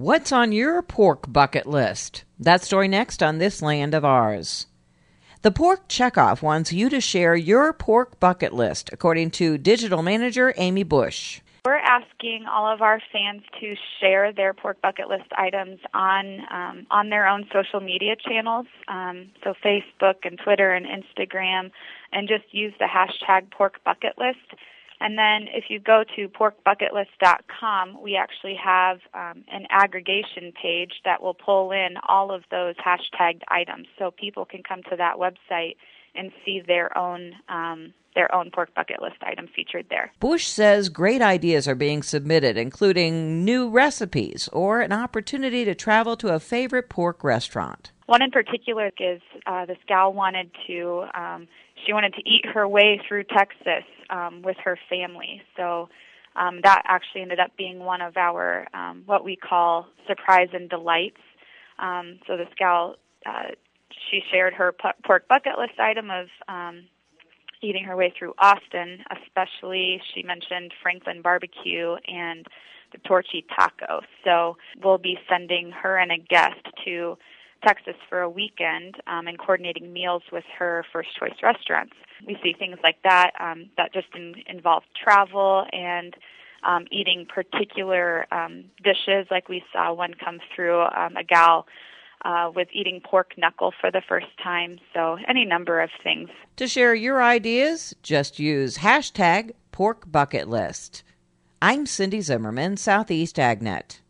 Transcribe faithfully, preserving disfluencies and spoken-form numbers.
What's on your pork bucket list? That story next on This Land of Ours. The Pork Checkoff wants you to share your pork bucket list, according to digital manager Amy Bush. We're asking all of our fans to share their pork bucket list items on um, on their own social media channels, um, so Facebook and Twitter and Instagram, and just use the hashtag pork bucket list. And then if you go to pork bucket list dot com, we actually have um, an aggregation page that will pull in all of those hashtagged items, so people can come to that website and see their own um, their own pork bucket list item featured there. Bush says great ideas are being submitted, including new recipes or an opportunity to travel to a favorite pork restaurant. One in particular is uh, this gal wanted to um, she wanted to eat her way through Texas um, with her family. So um, that actually ended up being one of our um, what we call surprise and delights. Um, so this gal, uh, she shared her p- pork bucket list item of um, eating her way through Austin. Especially, she mentioned Franklin Barbecue and the Torchy Taco. So we'll be sending her and a guest to Texas for a weekend um, and coordinating meals with her first choice restaurants. We see things like that um, that just in, involve travel and um, eating particular um, dishes. Like we saw one come through, um, a gal uh, with eating pork knuckle for the first time. So any number of things. To share your ideas, just use hashtag pork bucket list. I'm Cindy Zimmerman, Southeast AgNet.